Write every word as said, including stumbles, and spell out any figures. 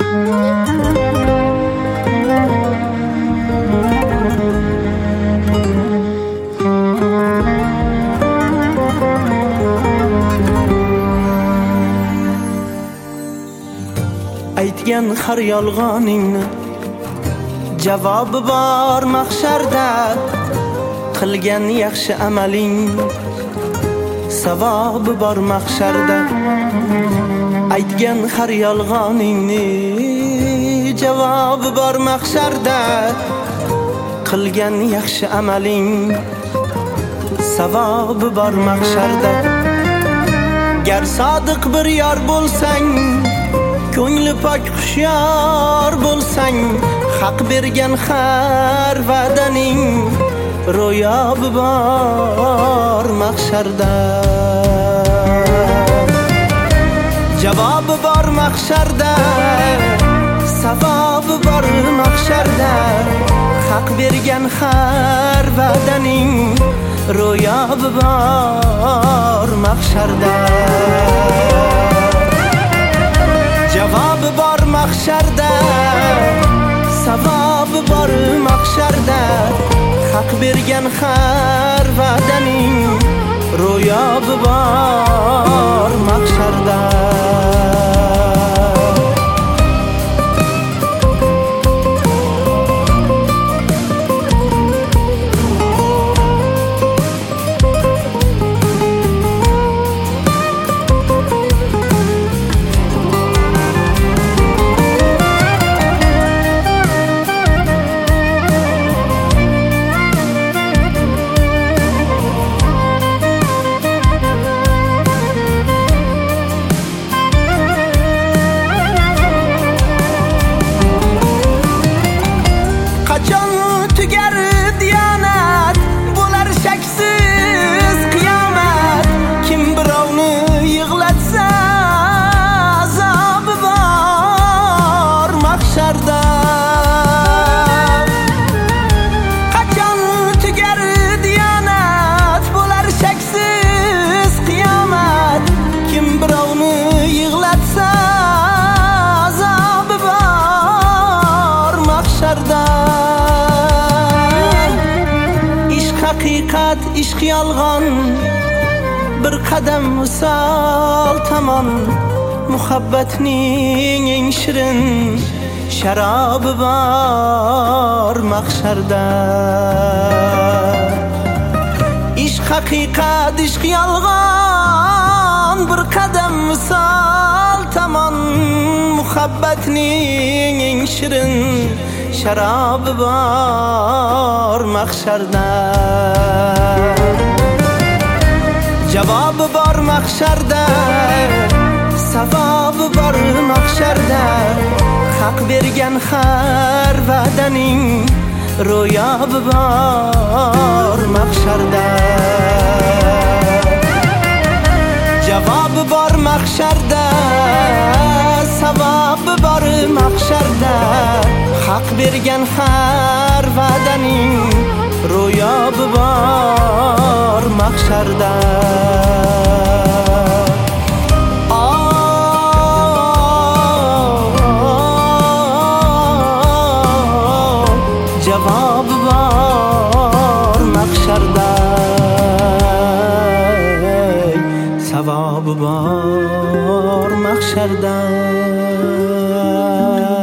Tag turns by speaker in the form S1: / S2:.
S1: aytgan har yolg'oningni javobi bor mahsharda, qilgan yaxshi amaling savobi bor mahsharda. Aytgan har yolg'oningni javobi bor mahsharda, qilgan yaxshi amaling savobi bor mahsharda. Gar sodiq bir yor bo'lsang, ko'ngli pok xushyor bo'lsang, haq bergan har va'daning ro'yobi bor mahsharda. Javobi bor mahsharda, savobi bor mahsharda, haq bergan har va'daning ro'yobi bor mahsharda. Javobi bor mahsharda, savobi bor mahsharda, haq bergan har va'daning ro'yobi bor mahsharda. Haqiqat ishq yolg'on, bir qadam visol tomon, muhabbatning eng shirin sharobi bor mahsharda. Ishq haqiqat ishq yolg'on, bir qadam visol tomon, muhabbatning eng shirin sharobi bor mahsharda. Javobi bor mahsharda, savobi bor mahsharda, haq bergan har va'daning ro'yobi bor mahsharda. Javobi bor mahsharda, savobi bor mahsharda, haq bergan har va'daning ro'yobi bor mahsharda. Javobi bor mahsharda, savobi bor mahsharda.